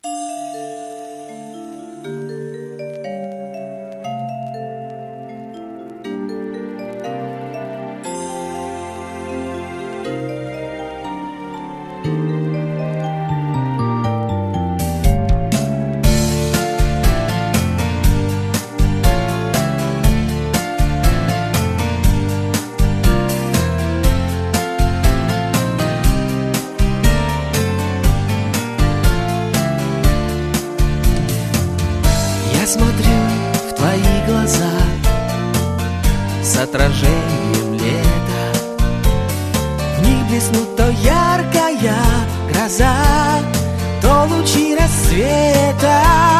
Я смотрю в твои глаза с отражением лета. В них блеснут то яркая гроза, то лучи рассвета.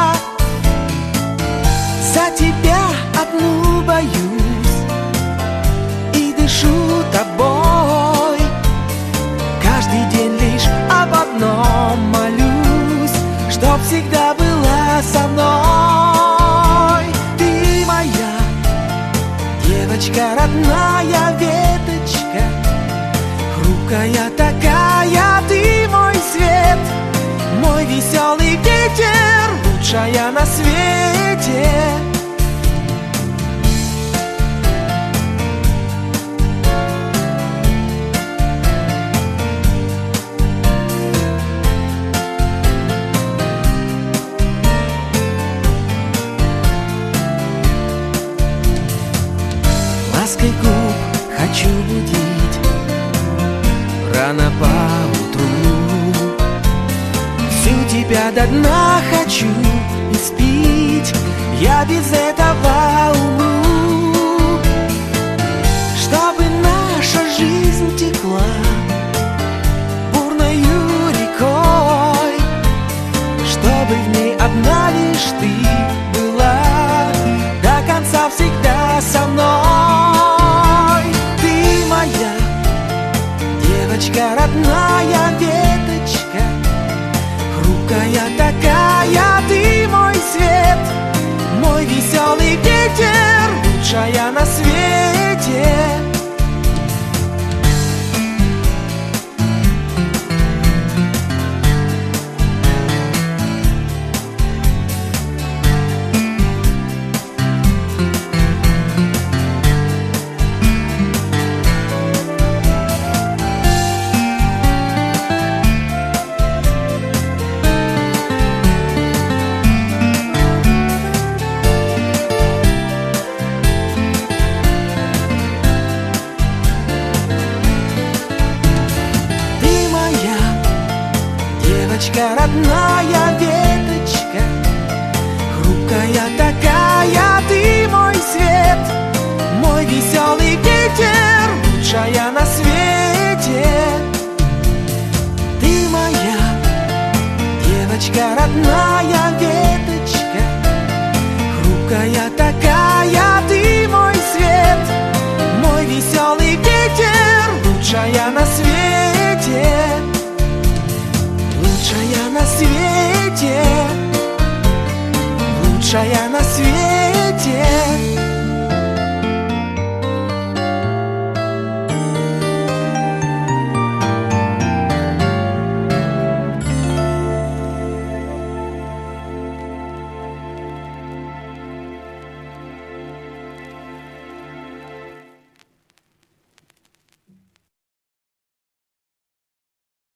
За тебя одну боюсь и дышу тобой. Каждый день лишь об одном молюсь, чтоб всегда была со мной. Ты моя девочка, родная веточка, хрупкая такая, ты мой свет, мой веселый ветер, лучшая на свете. Лаской губ хочу будить рано поутру. Всю тебя до дна хочу испить, я без этого умру. Чтобы наша жизнь текла бурною рекой, чтобы в ней одна лишь ты была, до конца всегда со мной. Ты моя девочка, родная веточка, хрупкая такая, ты мой свет, мой веселый ветер, лучшая на свете. Девочка, родная веточка, хрупкая такая, ты мой свет, мой веселый ветер, лучшая на свете. Ты моя девочка, родная